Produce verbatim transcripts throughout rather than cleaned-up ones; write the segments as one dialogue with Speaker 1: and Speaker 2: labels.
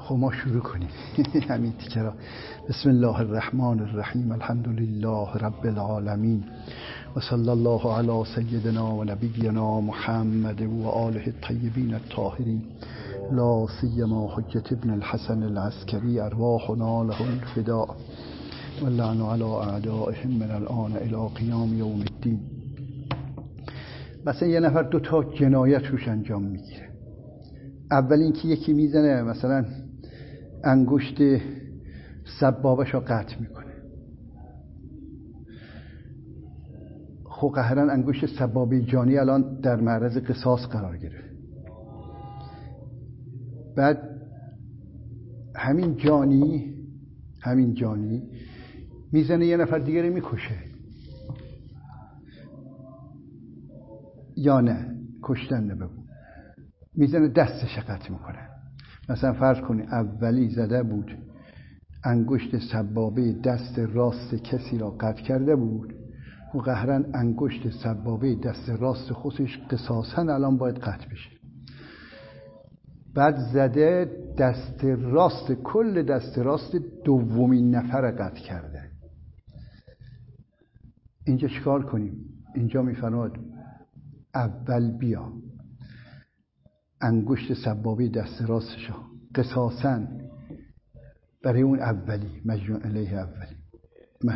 Speaker 1: خب ما شروع کنیم همین تیکه را. بسم الله الرحمن الرحیم، الحمد لله رب العالمین و صلی الله علی سیدنا و نبینا محمد و آله الطیبین الطاهرین، لا سیما حجت ابن الحسن العسکری ارواحنا له الفداء واللعن علی اعدائهم من الان الی قیام یوم الدین. مثلا یه نفر دو تا جنایت روش انجام میگیره. اول اینکه یکی میزنه مثلا انگشت سبابش رو قطع میکنه. خب قهرن انگشت سبابه جانی الان در معرض قصاص قرار گرفت. بعد همین جانی همین جانی میزنه یه نفر دیگه رو میکشه، یا نه کشتن نبود، میزنه دستش قطع میکنه. مثلا فرض کنی اولی زده بود انگشت سبابه دست راست کسی را قطع کرده بود و قهرن انگشت سبابه دست راست خودش قصاصاً الان باید قطع بشه. بعد زده دست راست، کل دست راست دومین نفر قطع کرده. اینجا چیکار کنیم؟ اینجا میفرماد اول بیا انگشت سبابه دست راستش قصاصاً برای اون اولی مجنون علیه اولی من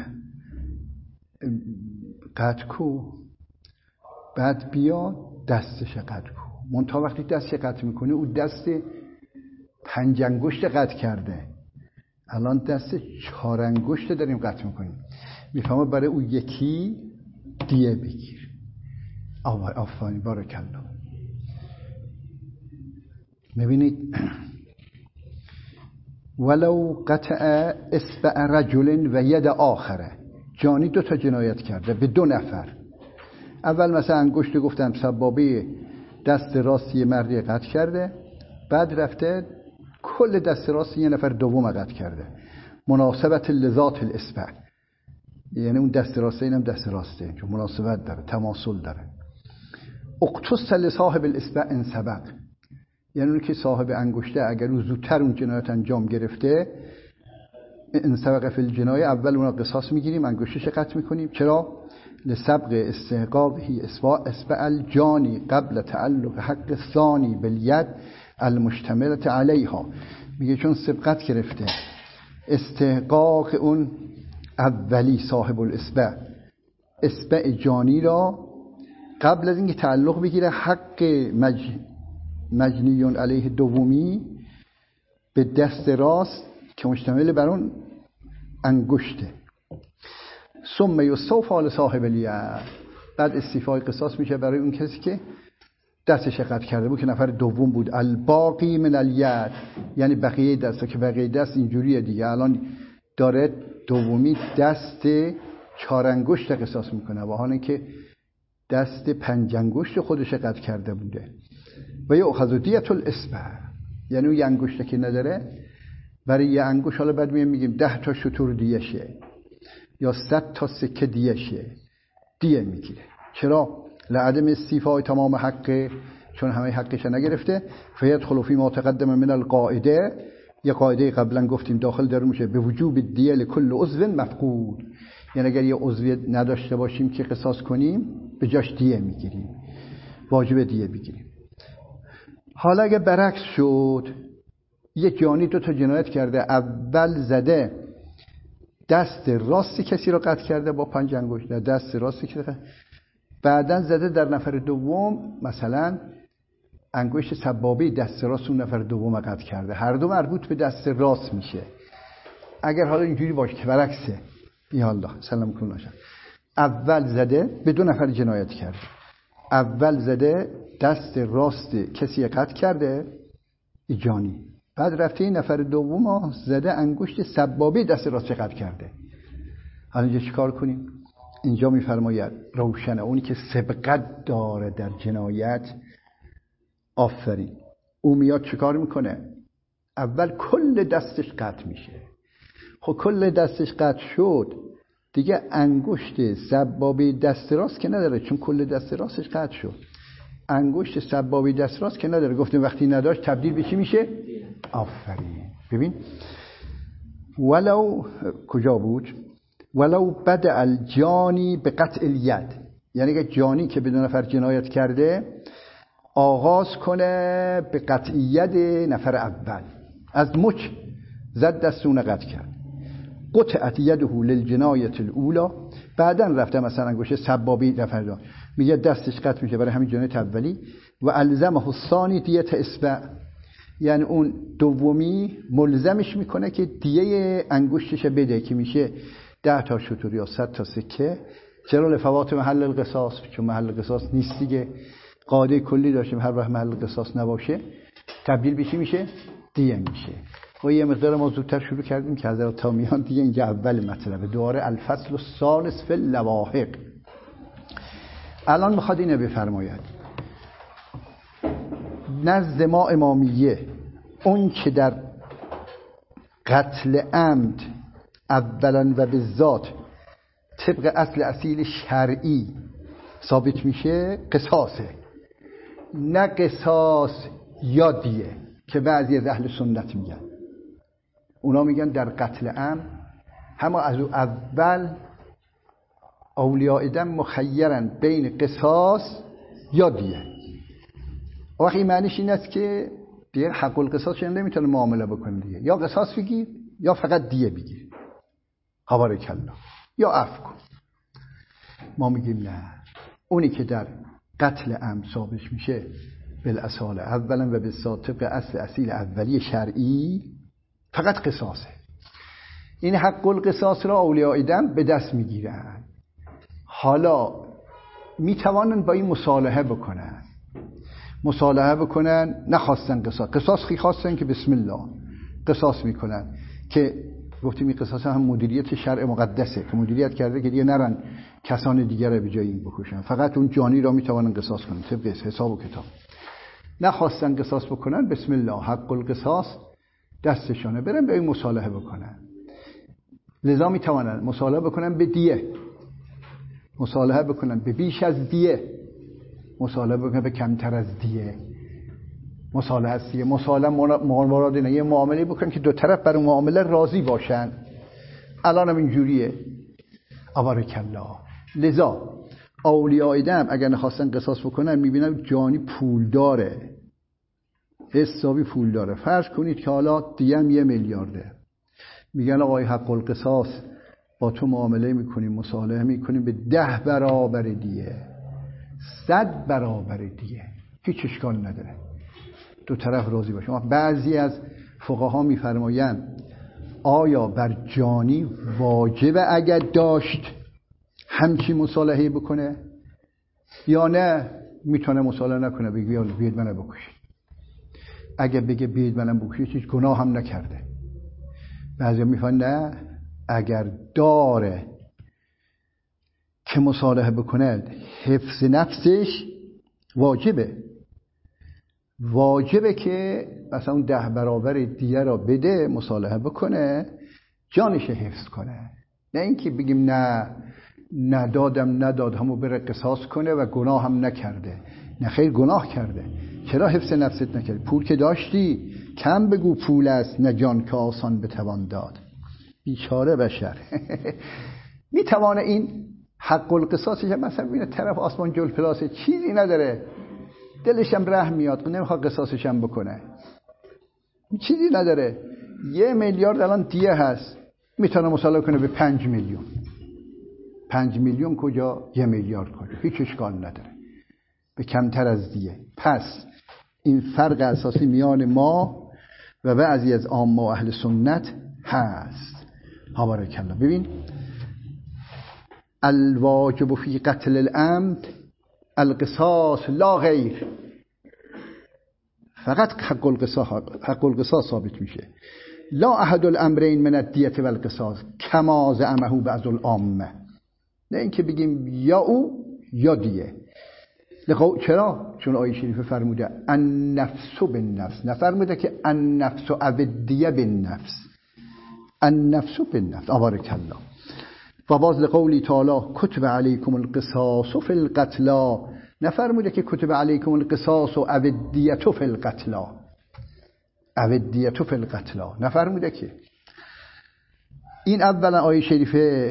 Speaker 1: قطع کو، بعد بیا دستش قطع کو. منتها وقتی دستش قطع میکنه او دست پنج انگشت قطع کرده، الان دست چهار انگشت داریم قطع میکنیم. میفهمه برای او یکی دیه بگیر. آفرین بارک الله. میبینید ولو قطع اصبع رجل و ید آخره، جانی دو تا جنایت کرده به دو نفر. اول مثلا انگشت گفتم سبابه دست راستی مردی قطع کرده، بعد رفته کل دست راستی یه نفر دوم قطع کرده. مناسبت لذات الاصبع، یعنی اون دست راسته اینم دست راسته، چون مناسبت داره، تماثل داره. اقتص لصاحب الاصبع ان سبق، یعنی اون که صاحب انگشته اگر او زودتر اون جنایت انجام گرفته، ان سبق فی الجنایه، اول اونا قصاص میگیریم، انگشتش قطع میکنیم. چرا؟ لسبق استحقاقه اصبع الجانی قبل تعلق حق الثانی بالید المشتملة علیها. میگه چون سبقت گرفته استحقاق اون اولی صاحب الاصبع اصبع جانی را قبل از اینکه تعلق بگیره حق مج... مجنیون علیه دومی به دست راست که مشتمل بر اون انگشته. ثم یستوفی لصاحب الید، بعد استیفای قصاص میشه برای اون کسی که دستش قطع کرده بود که نفر دوم بود. الباقی من الید، یعنی بقیه دستا، که بقیه دست اینجوریه دیگه. الان داره دومی دست چهار انگشت قصاص میکنه، با حالی که دست پنج انگشت خودش قطع کرده بوده. و یؤخذ دیة الاصبع، یعنی اون یه انگشته که نداره، برای یه انگشت حالا بعد میگیم ده تا شتر دیه شه یا صد تا سکه دیه شه، دیه میگیره. چرا؟ لعدم استیفای تمام حقه، چون همه حقش نگرفته. فیدخل فی ما تقدم من القاعده، یه قاعده قبلا گفتیم داخل در میشه به وجوب دیه لکل عضو مفقود، یعنی اگر یه عضوی نداشته باشیم که قصاص کنیم به جاش دیه میگیریم، واجب دیه بگیریم. حالا اگه برعکس شد، یک جانی دو تا جنایت کرده، اول زده دست راست کسی رو قطع کرده با پنج انگشت، دست راست کسی، بعدن زده در نفر دوم مثلا انگشت سبابه دست راست اون نفر دوم قطع کرده، هر دو مربوط به دست راست میشه. اگر حالا اینجوری باشه که برعکسه، یا الله سلام کن باشه، اول زده به دو نفر جنایت کرده، اول زده دست راست کسی قطع کرده جانی، بعد رفته این نفر دوم زده انگشت سبابه دست راست قطع کرده. حالا اینجا چیکار کنیم؟ اینجا میفرماید روشنه اونی که سبقت داره در جنایت، آفرین، او میاد چیکار میکنه؟ اول کل دستش قطع میشه. خب کل دستش قطع شد دیگه، انگشت سبابه دست راست که نداره، چون کل دست راستش قطع شد. انگشت سبابه دست راست که نداره، گفتیم وقتی نداشت تبدیل به چی میشه؟ آفرین. ببین ولو کجا بود؟ ولو بدأ الجانی به قطع الید، یعنی که جانی که به دو نفر جنایت کرده آغاز کنه به قطعیت نفر اول، از مچ زد دستون قطع کرد، قطعت یده للجنایت الاولا، بعدن رفته مثلا گوشه سبابی نفر دار میگه دستش قطع میشه برای همین جنایت اولی، و الزمه الثانی دیت اصبع، یعنی اون دومی ملزمش میکنه که دیه انگشتش بده که میشه ده تا شتر یا صد تا سکه. چرا؟ لفوات محل القصاص، چون محل قصاص نیست دیگه، قاعده کلی داشتیم هر وقت محل قصاص نباشه تبدیل بشی میشه دیه میشه. و یه مقدار ما زودتر شروع کردیم که حضرت تامیان دیگه اینجا اول مطلبه، دوباره الفصل الثالث فی اللواحق. الان میخواد اینو بفرماید نزد ما امامیه اون که در قتل عمد اولا و به ذات طبق اصل اصیل شرعی ثابت میشه قصاصه، نه قصاص یا دیه که بعضی از اهل سنت میگن. اونا میگن در قتل عمد همه از اول اولیاء دم مخیرن بین قصاص یا دیه. وقتی معنیش این است که دیگه حق القصاص شما نمیتونه معامله بکنه دیگه، یا قصاص بگیر یا فقط دیه بگیر، بارک الله، یا عفو کن. ما میگیم نه، اونی که در قتل عمد ثابت میشه بالاصاله اولا و به طبق اصل اصیل اولی شرعی فقط قصاصه. این حق القصاص را اولیاء دم به دست میگیرن. حالا میتوانن با این مصالحه بکنن، مصالحه بکنن، نخواستن قصاص، قصاص خی خواستن که بسم الله قصاص میکنن، که گفتیم این قصاص هم مدیریت شرع مقدسه که مدیریت کرده که دیگه نرن کسان دیگر رو به جای این بکشن، فقط اون جانی را میتوانن قصاص کنن طبق حساب و کتاب. نخواستن قصاص بکنن، بسم الله حق القصاص دستشانه، برن به این مصالحه بکنن. لذا میتوانن مصالحه بکنن به دیه، مصالحه بکنن به بیش از دیه، مصالحه بکنن به کمتر از دیه. مصالحه است دیگه، مصالحه مراد اینه یه معامله بکنن که دو طرف بر معامله راضی باشن. الان هم اینجوریه، بارک الله. لذا اولیاء دم اگر نخواستن قصاص بکنن میبینن جانی پول داره، حسابی پول داره، فرض کنید که حالا دیم یه میلیارده، میگن آقای حق القصاص با تو معامله میکنیم، مصالحه میکنیم به ده برابر دیه، صد برابر دیه، هیچ اشکال نداره، دو طرف راضی باشه. بعضی از فقها میفرمایند آیا بر جانی واجب اگر داشت همچی مصالحه بکنه یا نه میتونه مصالحه نکنه، بگه بیاید منو بکشید. اگه بگه بیاید منو بکشید هیچ گناه هم نکرده. بعضی میفهمن نه، اگر داره که مصالحه بکنه حفظ نفسش واجبه، واجبه که مثلا اون ده برابر دیگه را بده مصالحه بکنه جانش حفظ کنه، نه اینکه بگیم نه ندادم نداد همو بره قصاص کنه و گناه هم نکرده. نه خیر، گناه کرده. چرا حفظ نفست نکردی؟ پول که داشتی، کم بگو پول است نه جان که آسان بتوان داد. بیچاره بشر. میتوانه این حق القصاصش مثلا ببینه طرف آسمان جل پلاسه، چیزی نداره، دلش هم رحم میاد، نمیخواد قصاصش هم بکنه، چیزی نداره، یه میلیارد الان دیه هست، میتونه مصالحه کنه به پنج میلیون. پنج میلیون کجا؟ یه میلیارد کجا؟ هیچ اشکال نداره، به کمتر از دیه. پس این فرق اساسی میان ما و بعضی از عامه و اهل سنت هست. بارک الله. ببین الواجب فی قتل العمد القصاص لا غیر، فقط حق القصاص حق القصاص ثابت میشه، لا احد الامرین من الدیه و القصاص کما زعمه بعض العامه. نه اینکه بگیم یا او یا دیه. چرا؟ چون آیه شریفه فرموده النفس بالنفس، نفرموده که النفس او الدیه بالنفس، النفس بالنفس. بارک الله. و باز لقولی تعالی کتب علیکم القصاص فی القتلا، نفرموده که کتب علیکم القصاص و الدیه فی القتلا. او دیتو فی القتلا نفرموده که این اولا آیه شریفه.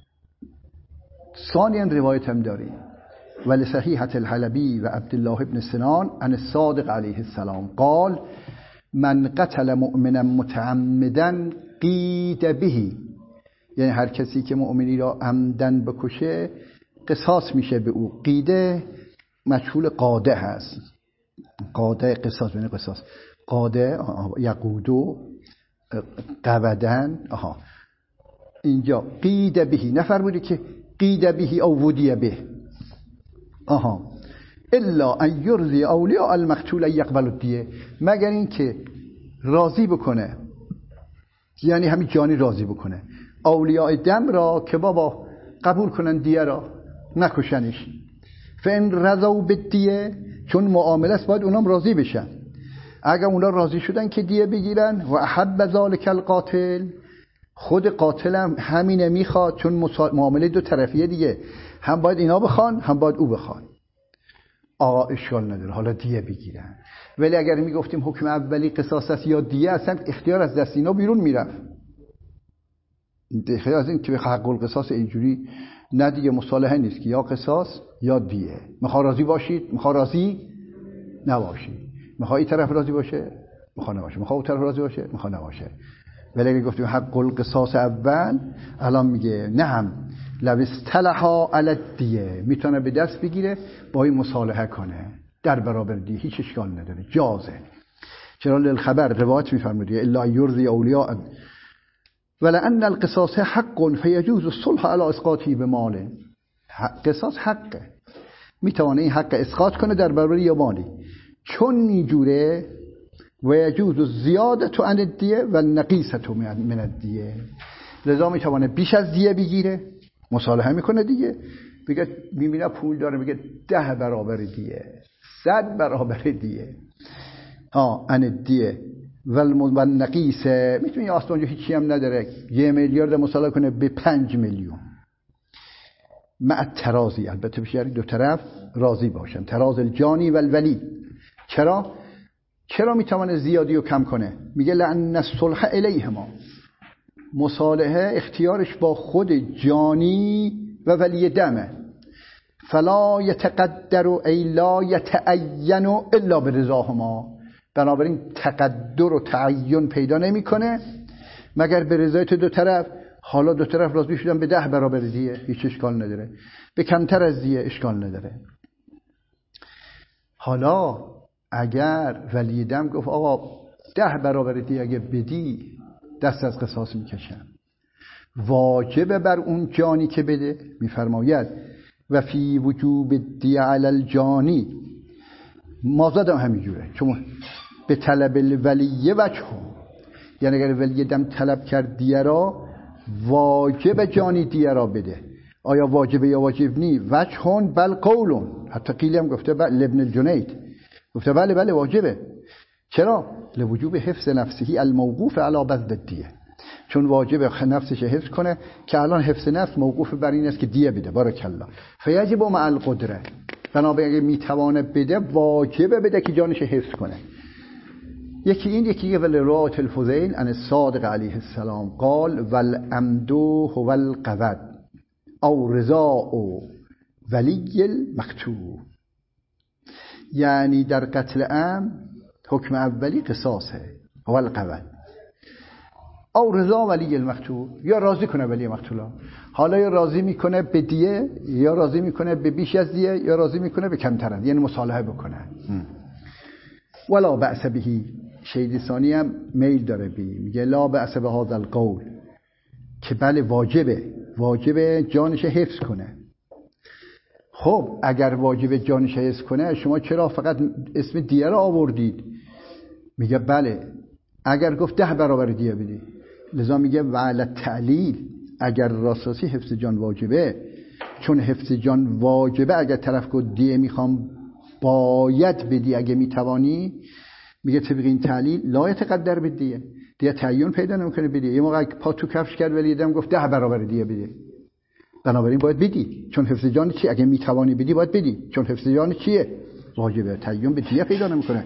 Speaker 1: ثانیا روایت هم داریم ولی صحیحة الحلبی و عبدالله ابن سنان عن الصادق علیه السلام قال من قتل مؤمنا متعمدا قید به، یعنی هر کسی که مؤمنی را عمدن بکشه قصاص میشه به او. قیده مجهول قاده هست، قاده قصاص یعنی قصاص قاده یقودو قودن. آها اینجا قید بهی نفرموده که قید بهی او ودی به. آها الا ان یرضی اولیاء المقتول یقبل الدیه، مگر این که راضی بکنه، یعنی همین جانی راضی بکنه اولیاء دم را که بابا قبول کنن دیه را نکشنش. فان رضوا بالدیه، چون معامله است باید اونام راضی بشن. اگر اونا راضی شدن که دیه بگیرن و احب ذلک القاتل، خود قاتل هم همینه میخواد، چون معامله دو طرفیه دیگه، هم باید اینا بخوان هم باید او بخوان، آقا اشکال نداره حالا دیه بگیرن. ولی اگر میگفتیم حکم اولی قصاص است یا دیه، اصلا اختیار از دست اینا بیرون میرفت. اختیار از این که به حق القصاص اینجوری نه دیگه، مصالحه نیست که یا قصاص یا دیه. میخواد راضی باشید، میخواد راضی نباشید، میخواد این طرف راضی باشه میخواد نباشه، میخواد اون طرف راضی باشه میخواد نباشه. ولی اگه گفتیم حق القصاص اول، الان میگه نه هم لو استلحا علی الدیه، میتونه به دست بگیره با این مصالحه کنه در برابر دیه، هیچ اشکال نداره، جازه. چرا للخبر روایت میفرمود الا یرضی اولیاء ولان القصاص حق فیجوز الصلح علی اسقاطی بمال. قصاص حقه، میتونه این حق اسقاط کنه در برابر یا مالی، چون اینجوره و یجوز الزیادة عن الدیه و النقیصة من الدیه، لذا میتونه بیش از دیه بگیره، مصالحه میکنه دیگه، بگه میبینه پول داره، میگه ده برابر دیه، صد برابر دیه، ها عن الدیه و النقیصه، میتونه اصلا اونجا هیچی هم نداره، یه میلیارد مصالحه کنه به پنج میلیون مع التراضی، البته بشه دو طرف راضی باشن، تراضی الجانی و الولی. چرا؟ چرا میتونه زیادی رو کم کنه؟ میگه لأن الصلح الیهما، مصالحه اختیارش با خود جانی و ولی دمه، فلا یتقدر ای لا یتعین الا برضاهما، بنابراین تقدر و تعین پیدا نمیکنه مگر به رضایت دو طرف. حالا دو طرف راضی شدن به ده برابر دیه، هیچ اشکال نداره، به کمتر از دیه اشکال نداره. حالا اگر ولی دم گفت آقا ده برابر دیگه اگه بدی دست از قصاص میکشم، واجب بر اون جانی که بده، میفرماید و فی وجوب دیه علی الجانی، مازادم همینجوره، چون به طلب الولی وجه، یعنی اگر ولی دم طلب کرد دیه را، واجب جانی دیه را بده. آیا واجبه یا واجب نی؟ وجهون بل قولون، حتی قیلی هم گفته بل ابن الجنید گفته بله بله واجبه. چرا؟ لوجوب حفظ نفسهی الموقوف علی بذل الدیه، چون واجب نفسش حفظ کنه که الان حفظ نفس موقوف بر این است که دیه بده. بارک الله. فیجب مع القدره، بنابراین اگه میتوانه بده واجبه بده که جانش حفظ کنه. یکی این، یکی ولی روایت الفضیل عن الصادق علیه السلام قال والعمد هو القود او رضاء ولی المقتول، یعنی در قتل عمد حکم اولی قصاصه هو القود او رضا ولی المقتول، یا راضی کنه ولی مقتولا، حالا یا راضی میکنه به دیه یا راضی میکنه به بیش از دیه یا راضی میکنه به کمتر، یعنی مصالحه بکنه. ولا بأس بهی، شهید ثانی هم میل داره بی، میگه لا بأس به هذا القول، که بله واجبه واجبه جانش حفظ کنه. خب اگر واجب جانش حفظ کنه، شما چرا فقط اسم دیه را آوردید؟ میگه بله اگر گفت ده برابر دیه بدی، لذا میگه وعلى تعلیل، اگر راساسی حفظ جان واجبه، چون حفظ جان واجبه، اگر طرف گفت دیه میخوام باید بدی اگه میتوانی، میگه طبق این تعلیل لا یتقدر بدیه، دیه تعین پیدا نمیکنه بدیه. یه موقع پا تو کفش کرد ولی دیدم گفت ده برابر دیه بده، بنابراین باید بدی، چون حفظ جان چی؟ اگه میتوانی بدی باید بدی، چون حفظ جان چیه؟ واجبه، تعین به دیه پیدا نمیکنه.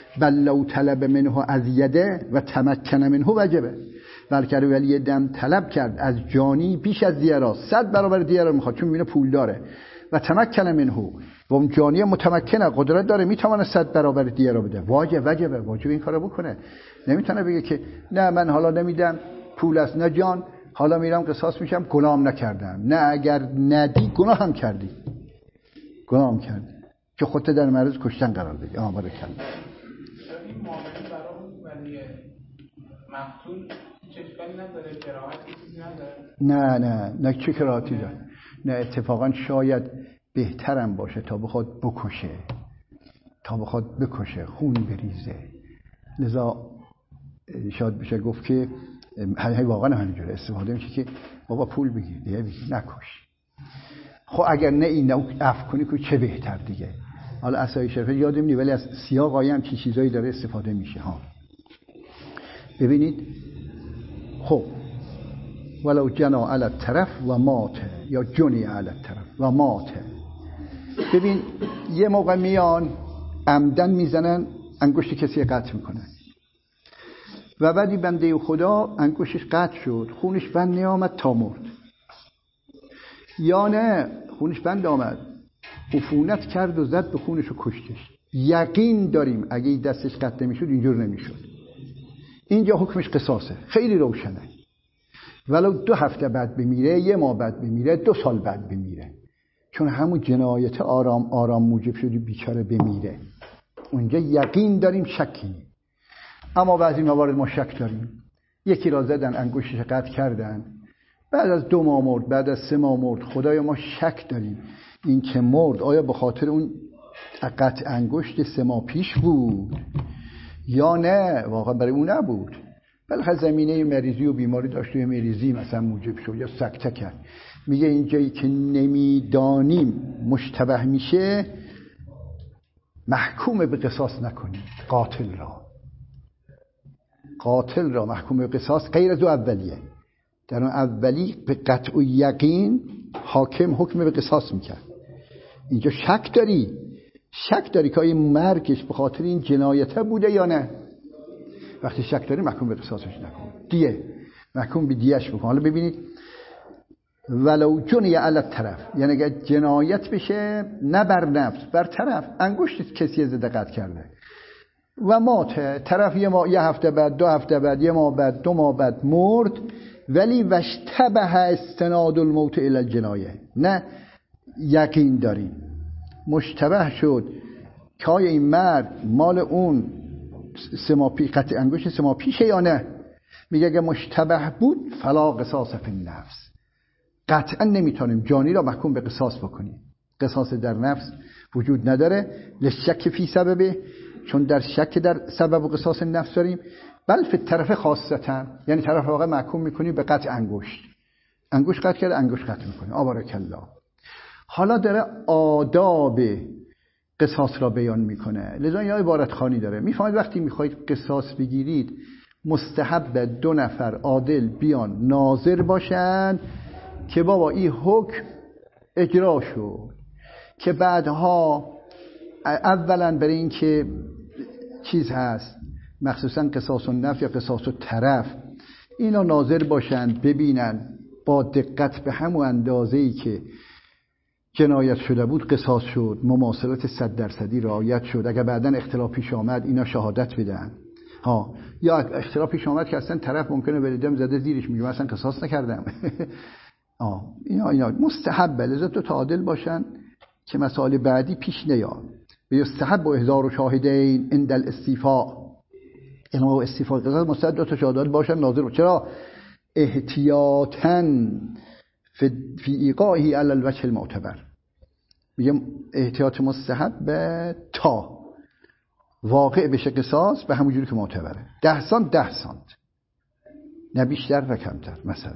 Speaker 1: بل لو طلب منه از یده و تمکن منه وجبه، بلکه ولی دم طلب کرد از جانی بیش از دیه را، صد برابر دیه را میخواد، چون میبینه پول داره. و تمکن منه، و اون جانی متمکنه، قدرت داره، میتونه صد برابر دیه را بده. واجب وجبه، واجب این کارو بکنه. نمیتونه بگه که نه من حالا نمیدم، پول است، نه جان، حالا میرم قصاص میشم، گناه نکردم. نه، اگر ندی گناه هم کردی، گناه هم کردی که خودت در معرض کشتن قرار بدی. آها بارک الله.
Speaker 2: این معامله برای ولی مقتول چه اشکالی نداره؟ کراهتی چیزی نداره؟
Speaker 1: نه نه نه چه کراهتی داره؟ نه، اتفاقا شاید بهترم باشه تا بخواد بکشه، تا بخواد بکشه خون بریزه. لذا شاید بشه گفت که همین واقعا همینجوره استفاده میشه که بابا پول بگیر دیگه بگیر نکش. خب اگر نه این عفو کنی که چه بهتر دیگه. حالا عصای شرفه یادم نی، ولی از سیاق آیه هم چی چیزایی داره استفاده میشه ها. ببینید خب ولو جنا علی الطرف و مات، یا جنی علی الطرف و مات. ببین یه موقع میان عمدن میزنن انگشت کسی قطع میکنن و بعدی بنده خدا انگشتش قطع شد، خونش بند نیامد تا مرد. یا نه خونش بند آمد، عفونت کرد و زد به خونش و کشتش. یقین داریم اگه دستش قطع نمیشد اینجور نمیشد. اینجا حکمش قصاصه، خیلی روشنه. ولو دو هفته بعد بمیره، یه ماه بعد بمیره، دو سال بعد بمیره، چون همون جنایت آرام آرام موجب شدی بیچاره بمیره. اونجا یقین داریم، شکی نیم. اما بعضی موارد ما شک داریم. یکی را زدن انگشتش قطع کردن، بعد از دو ماه مرد، بعد از سه ماه مرد. خدایا ما شک داریم این که مرد آیا به خاطر اون قطع انگشت سه ماه پیش بود یا نه واقعا برای اون نبود، بلکه زمینه مریضی و بیماری داشت و مریضی مثلا موجب شد یا سکته کرد. میگه اینجایی که نمیدانیم مشتبه میشه، محکوم به قصاص نکنیم. قاتل را قاتل را محکوم به قصاص غیر از اولیه. در اون اولی به قطع و یقین حاکم حکم به قصاص میکرد. اینجا شک داری شک داری که این مرگش به خاطر این جنایته بوده یا نه. وقتی شک داری محکوم به قصاصش نکن، دیه محکوم به دیهش بکن. حالا ببینید ولو جنی علی الطرف، یعنی اگر جنایت بشه نه بر نفس، بر طرف. انگشت کسی زده قطع کرده و مات، طرف یه, ما... یه هفته بعد، دو هفته بعد، یه ماه بعد، دو ماه بعد مرد، ولی وشتبه استناد الموت الی الجنایه، نه یقین داریم مشتبه شد که آیا این مرد مال اون سما پی قطع انگشت سما پیشه یا نه. میگه اگه مشتبه بود فلا قصاص فی النفس، قطعا نمیتونیم جانی را محکوم به قصاص بکنیم. قصاص در نفس وجود نداره، لشک فی سببه، چون در شک در سبب و قصاص نفس داریم. بل فی طرف خاصتا، یعنی طرف واقع محکوم میکنیم به قطع انگشت. انگشت قطع کرده، انگشت قطع میکنیم. آبارک الله. حالا داره آداب قصاص را بیان میکنه. لذا یه عبارت خوانی داره. میفهمید وقتی میخواید قصاص بگیرید مستحب دو نفر عادل بیان ناظر باشن که بابا این حکم اجرا شد، که بعدها اولا برای این که چیز هست مخصوصا قصاص النفس یا قصاص الطرف، اینا ناظر باشن ببینن با دقت به همون اندازه‌ای که جنایت شده بود قصاص شد، مماثلات صد درصدی رعایت شد. اگر بعداً اختلاف پیش آمد اینا شهادت بدن ها، یا اختلاف پیش آمد که اصلا طرف ممکنه بریدم زده زیرش میگه اصلا قصاص نکردم آه اینا اینا مستحب لذا تو عادل باشن که مسائل بعدی پیش نیاد. یستحب و احضار و شاهدین عند الاستیفاء، یعنی استیفاء قصاص مستحب دو تا شاهد باشن ناظر رو. چرا؟ احتیاطاً فی ایقاعی علی الوجه المعتبر. میگم احتیاط مستحب به تا واقع بشه قصاص به همون جوری که معتبره. ده سانت ده سانت، نه بیشتر و کمتر. مثلا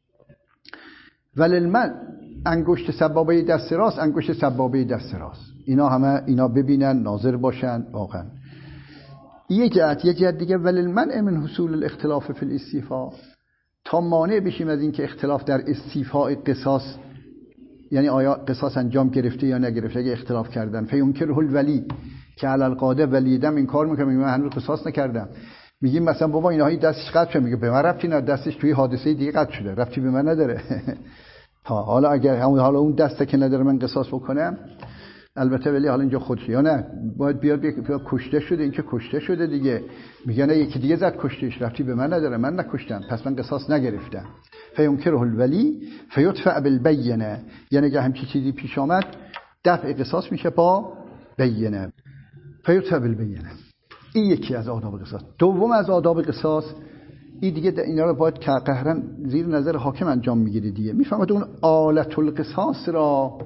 Speaker 1: وللمن انگشت سبابه دست راست، انگشت سبابه دست راست، اینا همه اینا ببینن ناظر باشن واقعا. یه جهت یه جهت دیگه وللمن من حصول الاختلاف فی الاستیفاء، تا مانع بشیم از این که اختلاف در استیفاء قصاص، یعنی آیا قصاص انجام گرفته یا نگرفته، اگه اختلاف کردن فینکره الولی، که علل قاده ولیدم این کار میکنه، میگه من هنوز قصاص نکردم. میگیم مثلا بابا اینها دستش قطع شده، میگه به من ربطی نداره، دستش توی حادثه دیگه قطع شده، ربطی به من نداره. ها حالا اگر همون حالا اون دسته که نداره من قصاص بکنم، البته ولی حالا اینجا خودش یا نه باید بیاد بیاد کشته شده، این که کشته شده دیگه، میگه نه یکی دیگه زد کشتهش، ربطی به من نداره، من نکشتم، پس من قصاص نگرفتم. فیمکره الولی فیدفع بالبینه، یعنی اگه همچین چیزی پیش آمد دفع قصاص میشه با بینه. فیدفع بالبینه، این یکی از آداب قصاص. دوم از آداب قصاص این دیگه اینا رو باید که قهرن زیر نظر حاکم انجام میگیره دیگه. میفهمید اون آلت القصاص را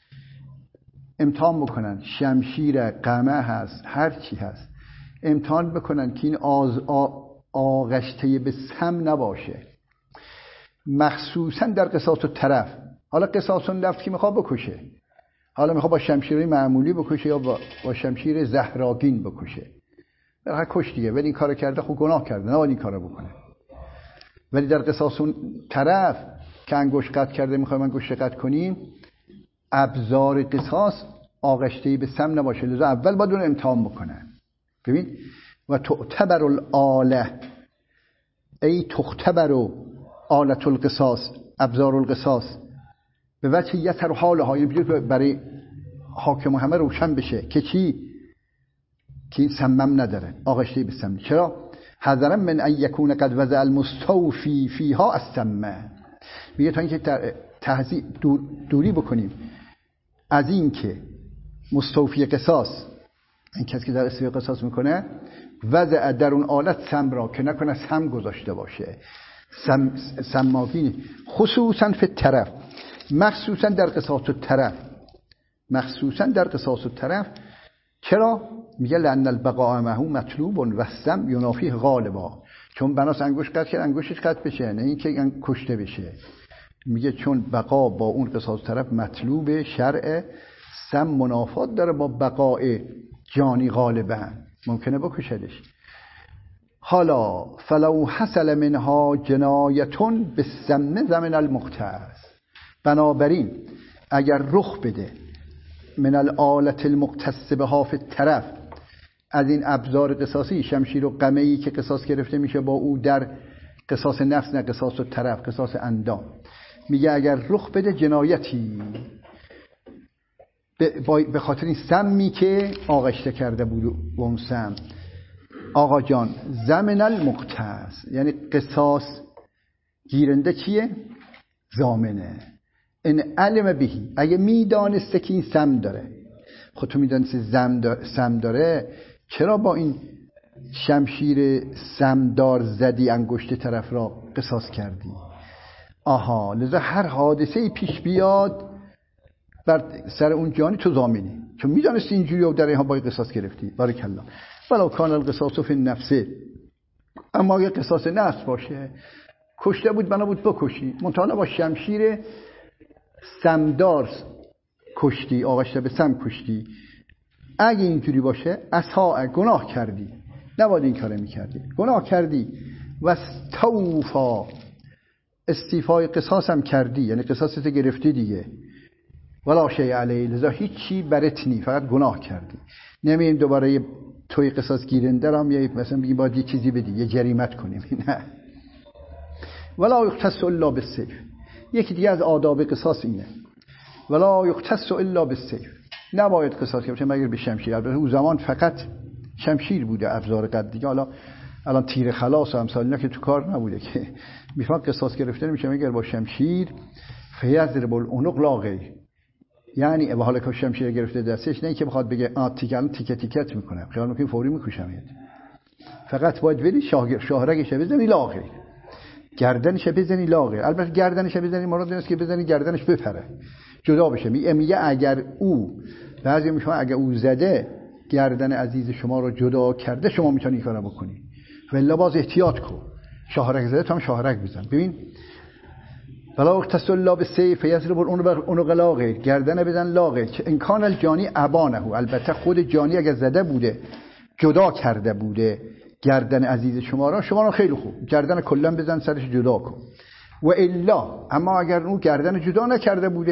Speaker 1: امتحان بکنن، شمشیر، قمه هست، هر چی هست، امتحان بکنن که این آز آغشته به سم نباشه، مخصوصا در قصاص و طرف. حالا قصاص نفس که میخواد بکشه، حالا میخواد با شمشیر معمولی بکشه یا با, با شمشیر زهراگین بکشه، هر کش دیگه، ولی این کارو کرده خب گناه کرده، نه این کارو بکنه. ولی در قصاص اون طرف که انگشت قطع کرده میخواد انگشت قطع کنیم، ابزار قصاص آغشته‌ای به سم نباشه، لذا اول باید اون امتحان بکنن. ببین و تعتبر الاله ای تختبر آلت القصاص، ابزار القصاص به وجه یتر حالها، برای حاکم همه روشن بشه که چی، که این سمم نداره، آغشته‌ای به سم. چرا؟ حذرا من ان یکون قد وضع المستوفی فیها السم، میگه تا اینکه تهذیب دور دوری بکنیم از این که مستوفی قصاص، این کسی که در استوفی قصاص میکنه، وضع در اون آلت سم را که نکنه سم گذاشته باشه، سم سماگین، خصوصا فی طرف، مخصوصا در قصاص و طرف، مخصوصا در قصاص و طرف. چرا؟ میگه لأن البقاء معه مطلوب و السم ینافیه غالبا، چون بناس انگوش قطع کرد انگوشش قطع بشه، نه اینکه کشته بشه. میگه چون بقا با اون قصاص طرف مطلوب شرع، سم منافات داره با بقاء جانی غالبا، ممکنه بکشدش. حالا فلو حصل منها جنایتون به سم زمن المختص، بنابراین اگر رخ بده من الآلت المقتص بها فی الطرف، از این ابزار قصاصی، شمشیر و قمه‌ای که قصاص گرفته میشه با او در قصاص نفس، نه قصاص و طرف، قصاص اندام، میگه اگر رخ بده جنایتی به خاطر این سمی که آغشته کرده بود و اون سم، آقا جان زمن المقتص، یعنی قصاص گیرنده چیه؟ ضامنه. ان علم بهی، اگه میدانسته که این سم داره، خود تو میدانسته سم داره، چرا با این شمشیر سمدار زدی انگشت طرف را قصاص کردی؟ آها، لذا هر حادثه پیش بیاد بر سر اون جانی تو ضامنی، چون میدانستی اینجوری و در اینها باید قصاص گرفتی. بارک الله. ولو کان القصاص فی النفس، اما اگه قصاص نفس باشه، کشته بود بنا بود بکشی، منتها با شمشیر سمدار کشتی، آغشته به سم کشتی، اگه اینجوری باشه اساء، گناه کردی، نباید این کارو میکردی، گناه کردی. و استوفا، استیفای قصاص هم کردی، یعنی قصاصت گرفتی دیگه. ولا شیء علیه، لذا هیچی برات نی، فقط گناه کردی. نمییم دوباره یه توی قصاص گیرنده را میای مثلا بگیم باید یه چیزی بدی، یه جریمت کنیم، نه. ولا یقتص الا بالسیف، یکی دیگه از آداب قصاص اینه، ولا یقتص الا بالسیف، نباید قصاص کنیم مگر به شمشیر. البته اون زمان فقط شمشیر بوده ابزار قد دیگه، حالا الان تیر خلاص و امثال اینا که تو کار نبوده که میفهم قصاص گرفته میشه مگر با شمشیر. فیضرب العنق لا غیر، یعنی به حال که شمشیر گرفته دستش، نه که بخواد بگه آ تیکن تیکه تیکت میکنم، خیال میکنی فوری میکشمت، فقط باید ولی شاه شاهرگش بزنی لا غیر، گردنش بزنی لا غیر. البته گردنش بزنی مراد این است که بزنی گردنش بپره، جدا بشه. میگه اگر او، بعضی میگن اگر او زده گردن عزیز شما رو جدا کرده، شما میتونی این کارو بکنی، ولی باز احتیاط کن، شاهرگ زده تو هم شاهرگ بزن. ببین ولا اقتص الا بالسیف یضرب العنق لا غیر، گردن بزن لا غیر. ان کان الجانی ابانه، البته خود جانی اگر زده بوده جدا کرده بوده گردن عزیز شما را، شما را خیلی خوب گردن کلا بزن سرش جدا کن. و الا، اما اگر اون گردن جدا نکرده بوده،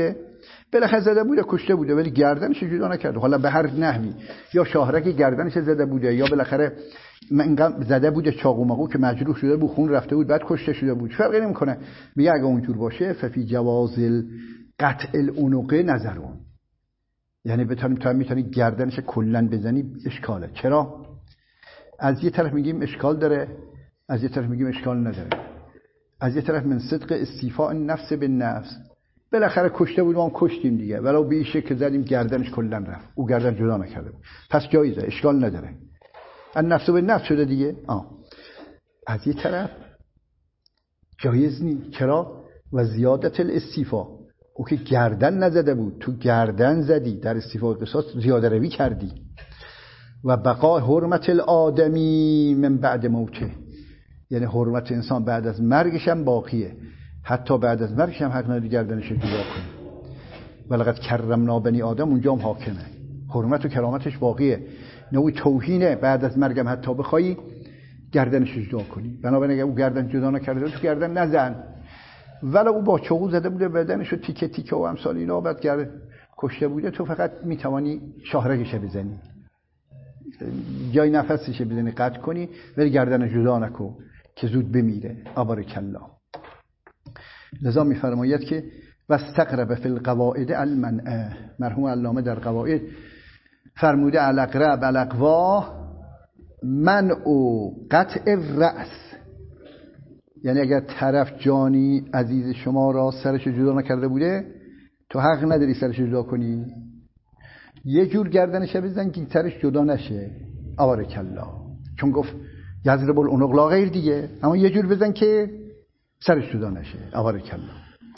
Speaker 1: بالاخره زده بوده کشته بوده ولی گردنش جدا نکرده. حالا به هر نحوی یا شاهرگ گردنش زده بوده یا بالاخره اینقدر زده بوده چاقو ماقو که مجروح شده بود خون رفته بود بعد کشته شده بود، فرقی نمیکنه. میگه اگه اونجور باشه ففی جواز قطع العنق نظرون، یعنی بتونیم تا میتونی گردنش کلا بزنی اشکاله. چرا؟ از یه طرف میگیم اشکال داره، از یه طرف میگیم اشکال نداره. از یه طرف من صدق استیفاء النفس بالنفس، بالاخره کشته بود ما هم کشتیم دیگه، ولو به این شکل زدیم گردنش کلا رفت، او گردن جدا نکرده بود، پس جایزه، اشکال نداره، النفس بالنفس شده دیگه. آه. از یه طرف جایز نی. چرا؟ و زیادت الاستیفاء، او که گردن نزده بود تو گردن زدی، در استیفاء قصاص زیاده روی کردی. و بقا حرمت الآدمی من بعد موته، یعنی حرمت انسان بعد از مرگش هم باقیه، حتی بعد از مرگش هم حق نداری گردنش رو جدا کنی. ولقد کرمنا بنی آدم اونجا هم حاکمه، حرمت و کرامتش باقیه، نوعی توهینه بعد از مرگم حتی بخوایی گردنش رو جدا کنی. بنابراین اگه او گردن جدا نکرده تو گردن نزن، ولی او با چاقو زده بوده بدنش رو تیکه تیکه و امثال اینا بعد گرد کشته بوده، تو فقط میتوانی شاهرگش بزنی، جای نفسش بزنی قطع کنی ولی گردن جدا نکن که زود بمیره. ابارک الله. لذا میفرماید که واستقرب فی القواعد المنع، مرحوم علامه در قواعد فرموده الاقرب الاقوا منع قطع الرأس، یعنی اگر طرف جانی عزیز شما را سرش جدا نکرده بوده تو حق نداری سرش جدا کنی، یه جور گردنش بزن که سرش جدا نشه. ابارک الله. چون گفت یضرب العنق لا غیر دیگه، اما یه جور بزن که سرش جدا نشه. ابارک الله.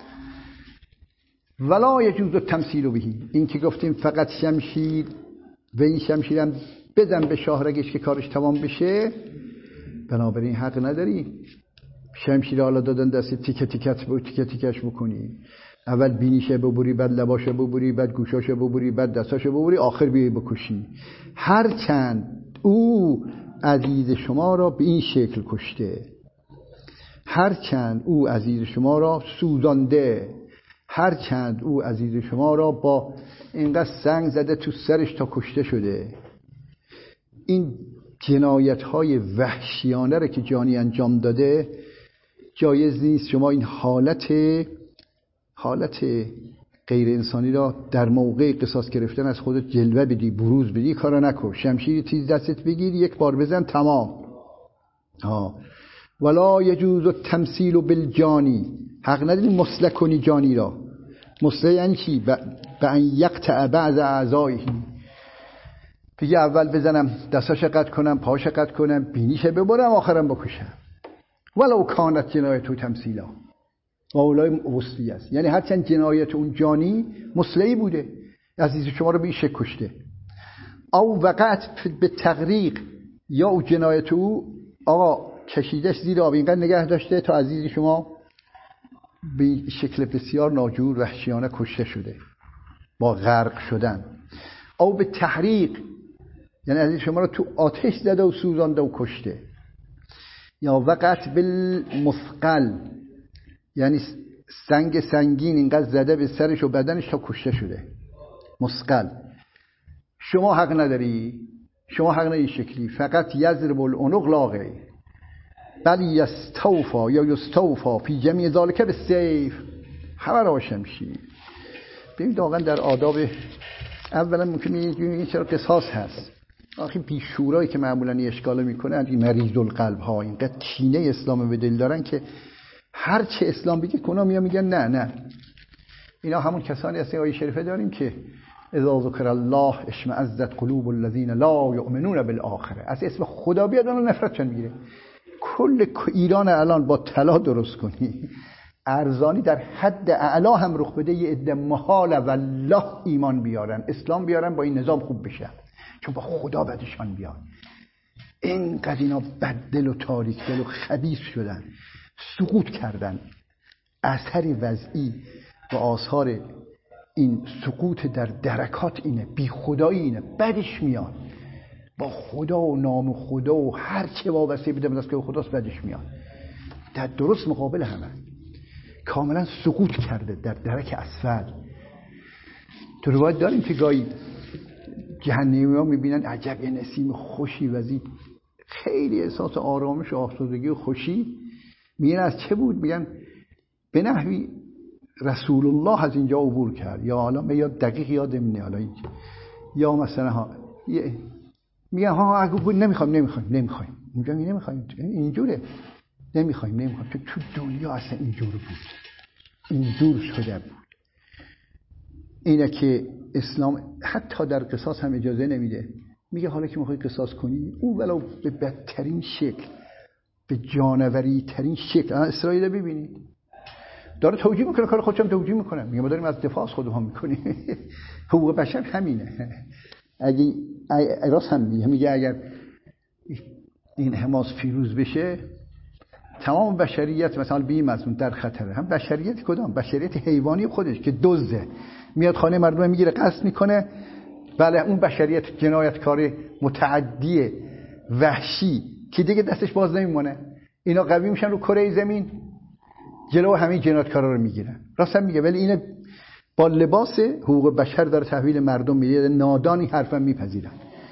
Speaker 1: ولا یجوز التمثیل به، این که گفتیم فقط شمشیر و این شمشیرم بزن به شاهرگش که کارش تمام بشه، بنابراین حق نداری شمشیر حالا دادن دست تیکه تیکت و تیکه تیکش بکنی، اول بینیشه ببری، بعد لباشه ببری، بعد گوشاشه ببری، بعد دستاشه ببری، آخر بیایی بکشی. هرچند او عزیز شما را به این شکل کشته، هرچند او عزیز شما را سوزانده، هرچند او عزیز شما را با اینقدر سنگ زده تو سرش تا کشته شده، این جنایت های وحشیانه را که جانی انجام داده جایز نیست شما این حالت حالت غیر انسانی را در موقع قصاص گرفتن از خودت جلوه بدی، بروز بدی. کارا نکن. شمشیر تیز دستت بگیر یک بار بزن تمام. ها ولا یجوز التمثیل بالجانی، حق نداری مسله کنی جانی را. مسله یعنی چی؟ به ان یقطع بعض اعضایه، بگی اول بزنم دستاش قطع کنم، پاش قطع کنم، بینیش ببرم، آخرم بکشم. ولو کانت جنایت و تمثیلا و اولای وصلی است، یعنی هرچند جنایت اون جانی مسلحی بوده، عزیز شما رو به این شکل کشته. او وقعت به تغریق، یا او جنایت او آقا کشیدش زیر آب اینقدر نگه داشته تا عزیز شما به شکل بسیار ناجور وحشیانه کشته شده با غرق شدن. او به تحریق، یعنی عزیز شما رو تو آتش زده و سوزانده و کشته. یا وقعت بالمثقل، یعنی سنگ سنگین اینقدر زده به سرش و بدنش تا کشته شده. مثقل. شما حق نداری، شما حق نداری شکلی، فقط یضرب العنق لا غیر، بل یستوفا یا یستوفا فی جمیع ذالک بالسیف، همه را شمشیر. ببینید واقعا در آداب اولا ممکنه این چرا قصاص هست، آخه بیشورایی که معمولا این اشکاله میکنن این مریض القلب ها اینقدر کینه اسلام به دل دارن که هر چه اسلام بگه کنا میان میگن نه نه. اینا همون کسانی هستن آیه شریفه داریم که اذا ذکر الله اشمئزت قلوب الذین لا یؤمنون بالآخره، از اسم خدا بیاد اون نفرتشون میگیره. کل ایران الان با طلا درست کنی ارزانی در حد اعلا هم رخ بده، یه عده محال والله ایمان بیارن اسلام بیارن با این نظام خوب بشن، چون با خدا بدشان بیاد. اینقدر اینا بددل و تاریک دل و خبیث شدن، سقوط کردن. اثر وضعی و آثار این سقوط در درکات اینه، بی خدایی اینه، بدش میاد با خدا و نام خدا و هر چه وابسته بوده به دست که خداست بدش میاد. در درست مقابل همه کاملا سقوط کرده در درک اسفل. تو روایت داریم که گاهی جهنمی‌ها میبینن عجب یه نسیم خوشی وزید، خیلی احساس آرامش و آسودگی و خوشی. میگن از چه بود؟ میگن به نحوی رسول الله از اینجا عبور کرد، یا حالا من یاد دقیق یادم نمیاد حالا اینجا، یا مثلا ها میگن ها اگه بود نمیخوایم نمیخوایم نمیخوایم اونجا می نمیخوایم اینجوره نمیخوایم نمیخوایم تو تو دنیا اصلا اینجور بود، اینجور شده بود. اینه که اسلام حتی در قصاص هم اجازه نمیده. میگه حالا که میخوای قصاص کنی او ولو به بدترین شکل، به جانوری ترین شکل. اسرائیل ببینید داره توجیه میکنه، کار خودش هم توجیه میکنه، میگه ما داریم از دفاع از خودمون میکنیم. حقوق بشر همینه. اگه راست هم میگه، میگه اگر این حماس فیروز بشه تمام بشریت مثلا بیم از اون در خطره. هم بشریت کدام؟ بشریت حیوانی خودش که دزده، میاد خانه مردم میگیره قصد میکنه. بله اون بشریت جنایتکار متعدی وحشی که دیگه دستش باز نمیمونه. اینا قوی میشن رو کره زمین، جلو همین جنایتکارا رو میگیرن. راست میگه، ولی این با لباس حقوق بشر داره تحویل مردم میده. نادانی حرفا میپذیرن.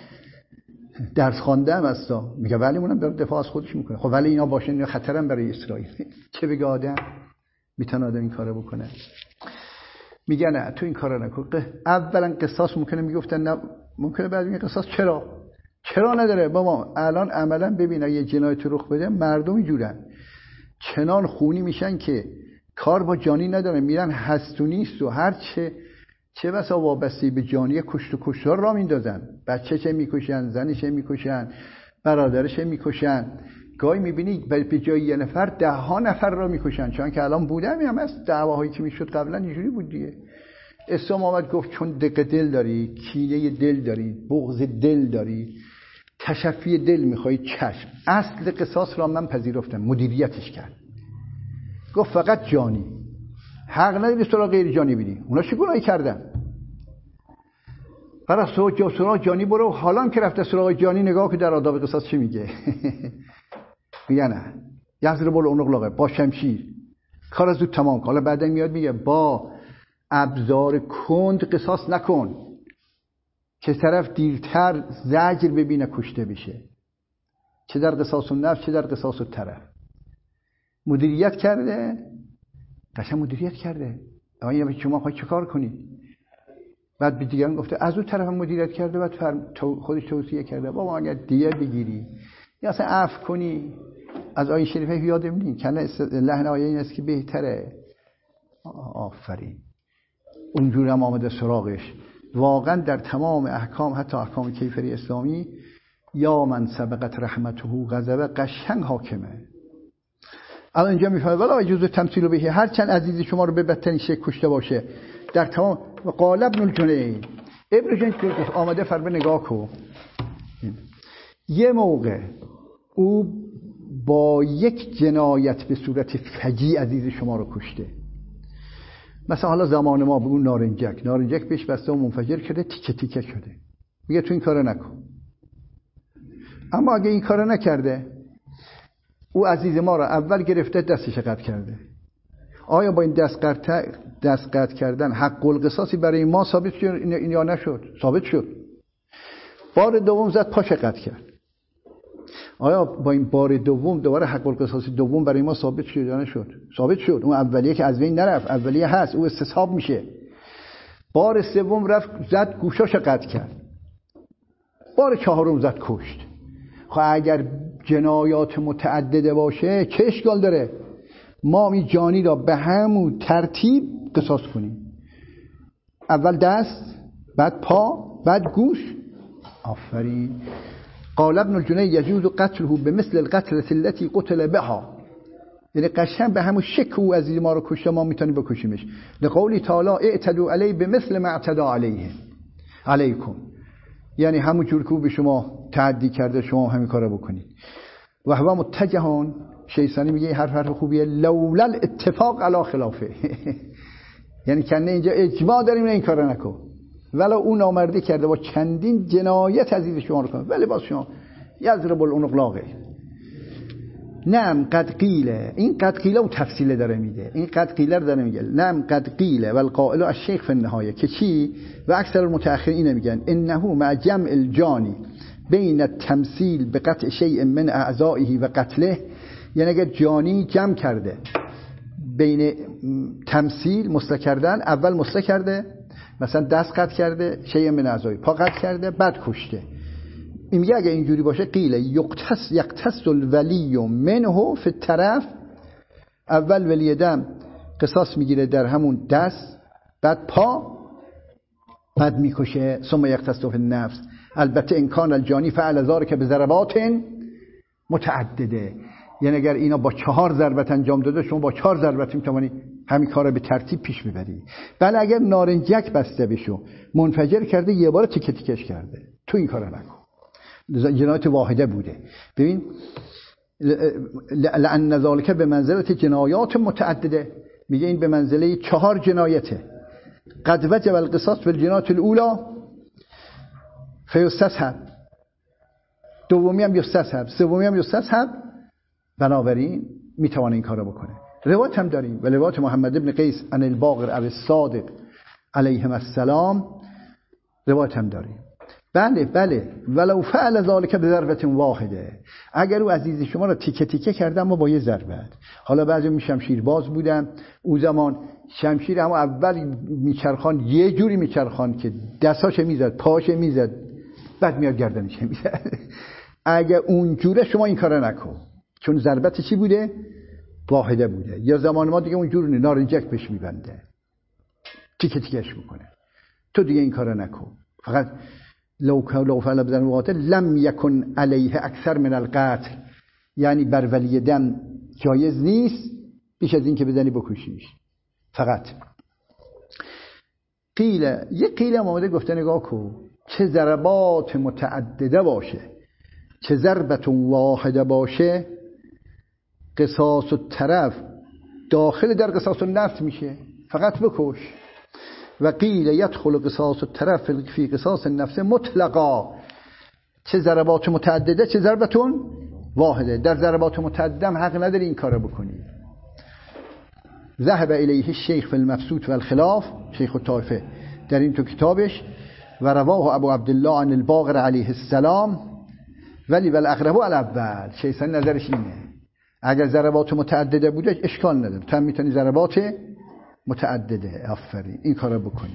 Speaker 1: درس خوانده هم هستا، میگه ولی اونم داره دفاع از خودش میکنه. خب ولی اینا باشه، اینا خطرن برای اسرائیل. چه بگه آدم میتونه آدم این کارو بکنه؟ میگه نه تو این کارا نکن. اولا قصاص ممکنه میگفتن نه، ممکنه بعد میگه قصاص چرا چرا نداره بابا. الان عملا ببین اگه جنایت رخ بده مردم اینجورن، چنان خونی میشن که کار با جانی ندارن، میرن هست و نیست و هر چه چه بسا وابسته به جانی کشت و کشتار را میندازن. بچه چه میکشن، زنش میکشن، برادرش میکشن. گاهی میبینی به جای یه نفر ده ها نفر را میکشن. چون که الان بودم هم از دعواهایی که میشد قبلا اینجوری بود دیگه. اسلام آمد گفت چون دق دل داری، کینه دل داری، بغض دل داری، تشفی دل میخوای، چشم. اصل قصاص را من پذیرفتم، مدیریتش کرد. گفت فقط جانی، حق نداری سراغ غیر جانی بری. اونا چه گناهی کردن؟ برای سراغ جانی برو. حالا که رفته سراغ جانی نگاه که در آداب قصاص چی میگه. میگه نه یضرب العنق لاغه، با شمشیر کار زود تمام کن. حالا بعدن میاد میگه با ابزار کند قصاص نکن که طرف دیرتر زجر ببینه کشته بشه. چه در قصاص النفس چه در قصاص الطرف. مدیریت کرده، قشنگ مدیریت کرده. آیا شما خواهی چه کار کنید؟ بعد به دیگران گفته از اون طرف هم مدیریت کرده. بعد خودش توصیه کرده بابا اگر دیه بگیری یا اصلا عفو کنی. از آیه شریفه یادم نیم کنه لحن آیه این است که بهتره. آفرین. اونجور هم آمده سراغش. واقعا در تمام احکام، حتی احکام کیفری اسلامی، یا من سبقت رحمته غضب قشنگ حاکمه. الان اینجا میفهمه ولی اجازه تمثیل بهی، هر چند عزیز شما رو به بدترین شکل کشته باشه در تمام. قال ابن الجنید، ابن الجنید آمده فرمه نگاه کو. یه موقع او با یک جنایت به صورت فجیع عزیز شما رو کشته. مثلا حالا زمان ما بگو نارنجک نارنجک بهش بسته و منفجر کرده، تیکه تیکه شده. میگه تو این کارو نکن. اما اگه این کارو نکرده، او عزیز ما رو اول گرفته دستش قطع کرده. آیا با این دست قطع دست قطع کردن حق القصاصی برای ما ثابت شد این یا نشد؟ ثابت شد. بار دوم زد پاش قطع کرد. آیا با این بار دوم دوباره حق القصاص دوم برای ما ثابت شد یا نشد؟ ثابت شد. اون اولیه که از بین نرفت، اولیه هست، او استصحاب میشه. بار سوم رفت زد گوشاشو قطع کرد. بار چهارم زد کشت. خب اگر جنایات متعدده باشه چه اشکال داره؟ ما می جانی را به همون ترتیب قصاص کنیم. اول دست، بعد پا، بعد گوش. آفرین. قال ابن الجنید یجوز قتله بمثل القتله التي قتل بها. یعنی قشنگ به همون شکل او عزیز ما رو کشته ما میتونیم بکشیمش. لقولی تعالی اعتدوا علیه بمثل ما اعتدا علیه علیکم. یعنی همون جور که او به شما تعدی کرده شما همین کارو بکنید. و هو متجهان، شیطانی میگه این حرف حرف خوبیه، لولا الاتفاق علی خلافه. یعنی کنه اینجا اجماع داریم این کارو نکن، ولی اون نامردی کرده با چندین جنایت عزیز شما رو کنه، ولی باز شما یضرب العنق لاغه. نعم قد قیله، این قد قیله و تفصیل داره میده، این قد قیله رو داره میگه نعم قد قیله و القائل الشیخ فی النهایه که چی و اکثر المتأخرین اینو میگن انه مع جمع الجانی بین التمثیل به قطع شیء من اعضائه و قتله، یعنی اگر جانی جمع کرده بین تمثیل مسله کردن، اول مسله کرده مثلا دست قطع کرده شیء من اعضائه، پا قطع کرده بعد کشته، این میگه اگه اینجوری باشه قیل یقتص یقتص الولی منه فی الطرف، اول ولی دم قصاص میگیره در همون دست، بعد پا، بعد میکشه، ثم یقتص فی النفس. البته امکان الجانی فعل ذلک به ضربات متعدده، یعنی اگر اینا با چهار ضربت انجام داده شما با چهار ضربت میتونی همین کارو به ترتیب پیش ببری. بله اگر نارنجک بسته بشو منفجر کرده یه بار تیکه تیکش کرده، تو این کارو نکن، جنایت واحده بوده. ببین لأن ذلك به منزله جنایات متعدده، میگه این به منزله چهار جنایته. قد وجب القصاص في الجنایات الاولى فیستصحب، دومی هم یستصحب، سومی هم یستصحب، بنابراین میتونه این کارو بکنه. روایت هم داریم و روایت محمد ابن قیس عن الباقر ابی الصادق علیهم السلام روایت هم داریم. بله بله ولو فعل ذلك بضربه واحده، اگر او عزیز شما رو تیکه تیکه کرده اما با یه ضربه. حالا بعضی می شمشیر باز بودن اون زمان، شمشیر اما اول میچرخان یه جوری میچرخان که دستاش میزد پاش میزد بعد میاد گردنش میزد. اگر اون جوره شما این کارو نکن، چون ضربت چی بوده؟ واحده بوده. یا زمان ما دیگه اون جوری نارنجک بهش میبنده تیکه تیکش میکنه، تو دیگه این کارو نکن. فقط لو لو فعل بزن قاتل لم یکن علیه اکثر من القتل، یعنی بر ولی دم جایز نیست بیش از این که بزنی بکشیش. فقط قیل یه قیل آمده گفته نگاه کو چه ضربات متعدده باشه چه ضربت واحده باشه قصاص الطرف داخل در قصاص النفس میشه، فقط بکش. و قیل یدخل قصاص الطرف فی قصاص النفس مطلقا، چه ضربات متعدده چه ضربتون واحده. در ضربات متعدده هم حق نداری این کارو بکنی. ذهب الیه الشیخ فی المبسوط و الخلاف، شیخ الطائفه در این تو کتابش، و رواه ابو عبدالله عن الباقر علیه السلام، ولی والاقرب الاول. شیخ نظرش اینه اگر ضربات متعدده بوده اشکال نداره، تو هم میتونی ضربات متعدده آفرین این کارو بکنی.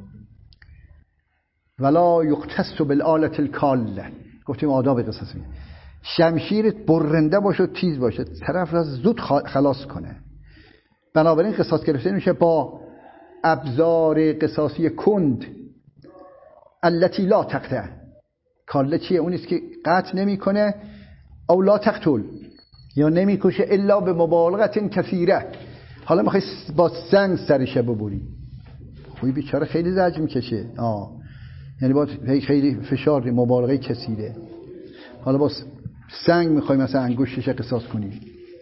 Speaker 1: ولا یقتص بالآلة الکاله، گفتیم آداب قصاص، شمشیرت برنده باشه تیز باشه طرف را زود خلاص کنه. بنابراین قصاص گرفته میشه با ابزار قصاصی کند التي لا تقطع. کاله چیه؟ اون است که قطع نمیکنه، او لا تقتل، یا نمیکشه الا به مبالغت کثیره. حالا میخوای با سنگ سرش ببری، خوی بیچاره خیلی زجر میکشه، آه یعنی با خیلی فشار مبالغه کثیره. حالا با سنگ میخوای مثلا انگشتش قصاص کنی،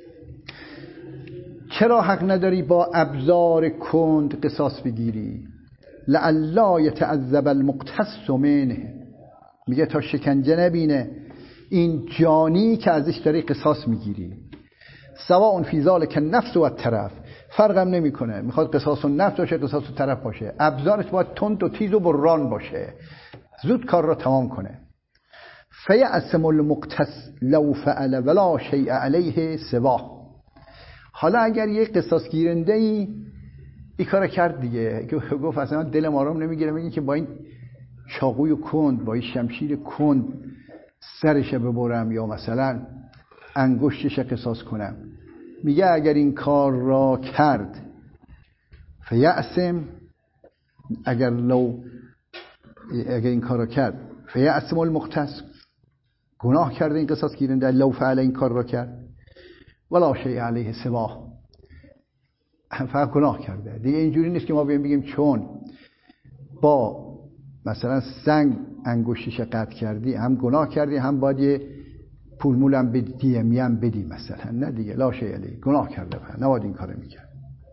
Speaker 1: چرا حق نداری با ابزار کند قصاص بگیری؟ لعلا یتعذب المقتص منه، میگه تا شکنجه نبینه این جانی که ازش داری قصاص میگیری. سواء فی ذلک النفس و الطرف، فرقم نمیکنه میخواد قصاص النفس باشه قصاص الطرف باشه، ابزارش باید تند و تیز و بران باشه، زود کار را تمام کنه. فیأسم المقتص لو فعل ولا شیء علیه سواه. حالا اگر یه قصاص گیرنده ای این کار کرد دیگه، گفت اصلا دلم آرام نمیگیره، میگه که با این چاقوی کند با این شمشیر کند سرش ببرم یا مثلا انگشتش قصاص کنم، میگه اگر این کار را کرد فیأسم، اگر لو اگر این کار را کرد فیأسم المقتص، گناه کرده این قصاص گیرنده، لو فعل این کار را کرد، ولا شیء علیه سواه، فقط گناه کرده دیگه. اینجوری نیست که ما بگیم چون با مثلا سنگ انگشتش قطع کردی هم گناه کردی هم باید یه پول مولم بدی دیمی هم بدی مثلا، نه دیگه، لا شیء علیه، گناه کرده فقط نباید این کارو میکرد.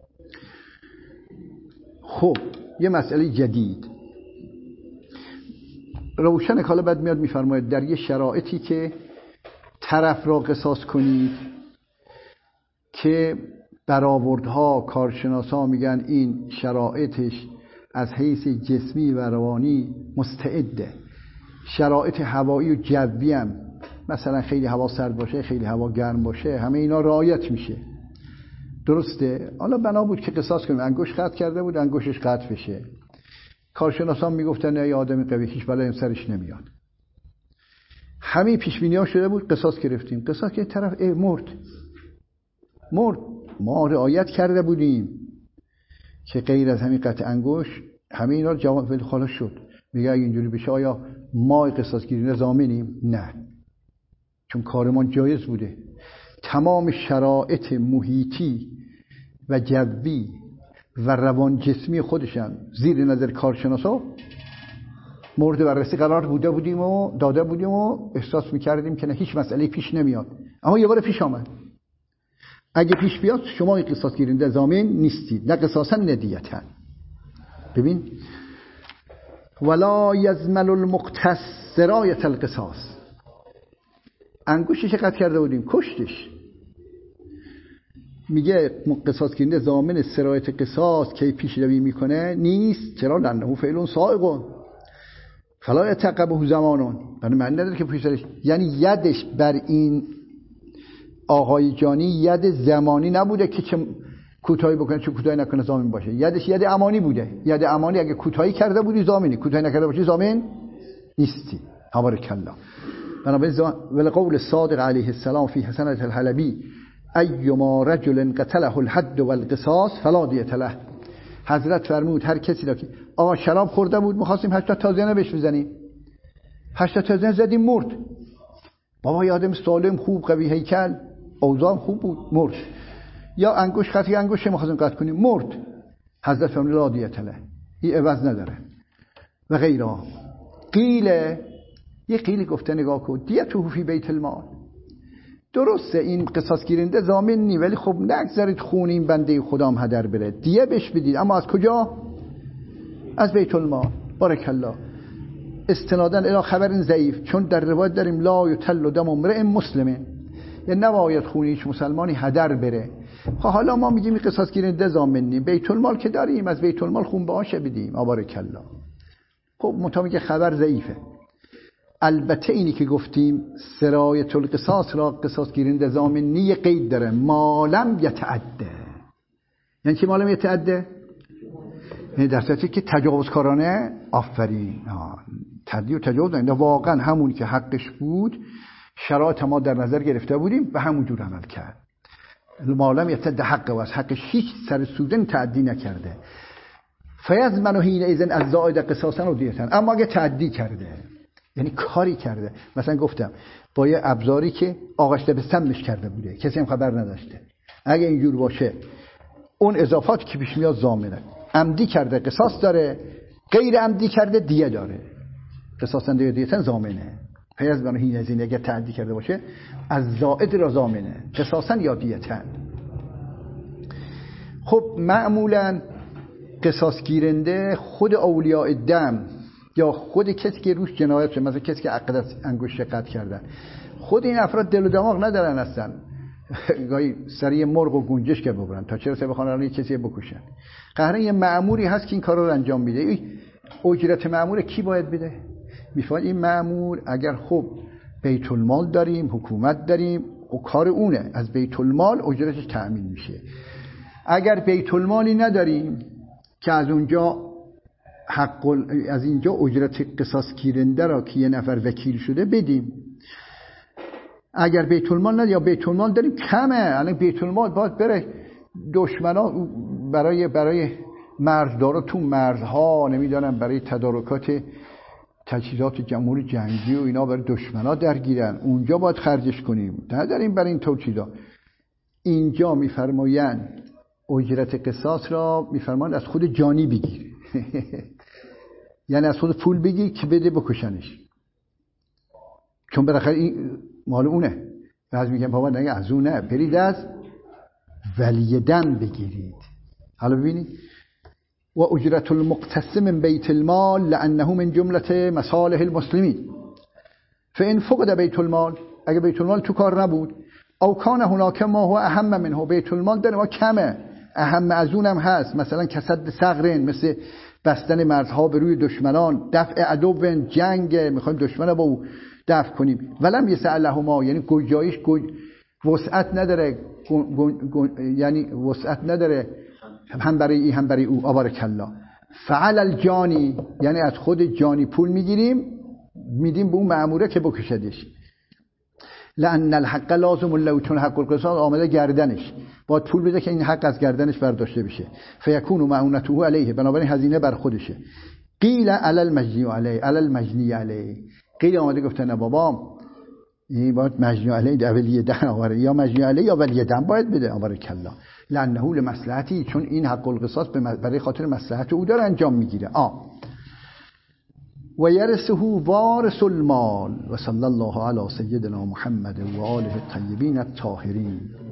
Speaker 1: خب یه مسئله جدید روشن حالا بعد میاد میفرماید در یه شرایطی که طرف را قصاص کنید که برآوردها کارشناسا میگن این شرایطش از حیث جسمی و روانی مستعده. شرایط هوایی و جوی هم مثلا خیلی هوا سرد باشه، خیلی هوا گرم باشه، همه اینا رعایت میشه. درسته؟ حالا بنا بود که قصاص کنیم. انگشت قطع کرده بود، انگشتش قطع بشه. کارشناسان میگفتن ای آدمی قوی هیچ بلایی سرش نمیاد. همه پیش بینی‌ها شده بود، قصاص گرفتیم. قصاص که طرف ای مرد. مرد. ما رعایت کرده بودیم که غیر از همین قطع انگشت همه اینا رو جواب ولی خلاص شد. میگه اگه اینجوری بشه آیا ما قصاص گیری ضامنیم؟ نه. چون کارمان جایز بوده. تمام شرایط محیطی و جوی و روان جسمی خودشم زیر نظر کارشناسا مورد بررسی قرار بوده بودیم و داده بودیم و احساس میکردیم که نه هیچ مسئله پیش نمیاد. اما یه بار پیش آمد. اگه پیش بیاد شما قصاص گیرنده ضامن نیستید، نه قصاصا نه دیتا. ببین ولا یضمن المقتص سرایت القصاص. انگشتش قطع کرده بودیم، کشتش. میگه قصاص گیرنده ضامن سرایت قصاص که پیش روی میکنه نیست. چرا؟ لانه فعل صائغ فلا یتعقبه زمان. برای معنی نداره که پیش سرش، یعنی یدش بر این آقای جانی ید زمانی نبوده که چه کوتاهی بکنه چه کوتاهی نکنه ضامن باشه. یدش ید امانی بوده. ید امانی اگه کوتاهی کرده بودی ضامنی، کوتاهی نکرده باشی ضامن نیستی. تبارک الله. بنابراین ولقول صادق علیه السلام فی حسنة الحلبی ایما رجل قتله الحد والقصاص فلا دیة له. حضرت فرمود هر کسی را که آقا شراب خورده بود می‌خواستیم هشتاد تازیانه بهش بزنیم، هشتاد تازیانه زدیم مرد. بابا یادم سالم خوب قوی هیکل اوضاع خوب بود مرد. یا انگوش خطی انگوش می‌خواستیم قطع کنیم مرد. حضرت فرمود لا دیة له، این عوض نداره و غیره. قیل یه قیلی گفته نگاه کن دیته فی بیت المال. درسته این قصاص گیرنده ضامن نی، ولی خب نگذارید خون این بنده خدام هدر بره، دیه بهش بدید. اما از کجا؟ از بیت المال. بارک الله. استنادن الی خبر ضعیف، چون در روایت داریم لا یتل دم امرئ مسلم، یعنی نباید خون هیچ مسلمانی هدر بره. خب حالا ما میگیم این قصاص گیرنده ضامن نی، بیت المال که داریم از بیت المال خون بهاش بدیم. بارک الله. خب مطابق خبر ضعیفه. البته اینی که گفتیم سرایت القصاص را قصاص گیرنده ضامنی قید داره، مالم یتعده. یعنی چی مالم یتعده؟ یعنی در صورتی که تجاوزکارانه آفرین تعدی و تجاوز نه، واقعا همون که حقش بود شرایط ما در نظر گرفته بودیم و همون جور عمل کرد. مالم یتعده حق و از حقش هیچ سر سودن تعدی نکرده. فیضمن حین اذن از زائد قصاصا و دیتا. اما اگه تعدی کرده یعنی کاری کرده، مثلا گفتم با یه ابزاری که آغاش به سمش کرده بوده کسی هم خبر نداشته، اگه اینجور باشه اون اضافات که پیش میاد ضامنه. عمدی کرده قصاص داره، غیر عمدی کرده دیه داره. قصاصا دیه دیتا ضامنه. پیاز بنو هین از این اگه تعدی کرده باشه از زائد را ضامنه، قصاصا یا دیتا. خب معمولا قصاص گیرنده خود اولیاء دم یا خود کسی که روش جنایت شده، مثلا کسی که عقد انگشت قطع کردن، خود این افراد دل و دماغ ندارن اصلا. گاهی سری مرغ و گنجش که ببرن تا چرا سه بخوان یه کسی بکشن. قهرن یه مأموری هست که این کارا رو انجام میده. اجرت مأمور کی باید بده؟ میفهمید این مأمور اگر خب بیت المال داریم، حکومت داریم و کار اونه، از بیت المال اجرتش تأمین میشه. اگر بیت المالی نداریم که از اونجا حق از اینجا اجرت قصاص گیرنده را که یه نفر وکیل شده بدیم. اگر بیت المال نداریم یا بیت المال داریم کمه، الان بیت المال باید بره دشمنا برای برای مرزدارا تو مرزها نمیدونم برای تدارکات تجهیزات جمهوری جنگی و اینا برای دشمنا درگیرن، اونجا باید خرجش کنیم. نداریم برای این طور چیزا. اینجا میفرمایند اجرت قصاص را میفرمایند از خود جانی بگیر. یعنی از خود پول بگیر که بده بکشنش، چون بالاخره این مال اونه. بعضی میگن بابا نگه از اونه، برید از ولی دم بگیرید. حالا ببینید و اجرت المقتص من بیت المال لانه من جمله مصالح المسلمین. فان فقد بیت المال، اگه بیت المال تو کار نبود او کان هناک ما هو اهم منه، بیت المال داره ما کمه، اهم از اونم هست، مثلا کسد ثغرین، مثل بستن مرزها به روی دشمنان، دفع عدو، جنگ میخوایم دشمن با او دفع کنیم. ولم یسع لهما، یعنی گنجایش وسعت نداره، گن گن گن یعنی وسعت نداره هم برای ای هم برای او. آبارک الله. فعل الجانی، یعنی از خود جانی پول میگیریم میدیم به اون مأموره که بکشدش. لأن الحق لازم له، چون حق القصاص آمده گردنش، باید پول بده که این حق از گردنش برداشته بشه. فیکون معونته علیه، بنابراین هزینه بر خودشه. قیل علی المجنی علیه، علی المجنی علیه. قیل آمده گفته نه بابا این باید مجنی علیه اولیه دن آوره، یا مجنی علیه یا ولیه دن باید بده. آبارک الله. لأنه لمصلحتی، چون این حق القصاص برای خاطر مصلحت او داره انجام میگیره. آ و یرثه وارث المال. و صلی الله علی سیدنا محمد و آله الطیبین الطاهرین.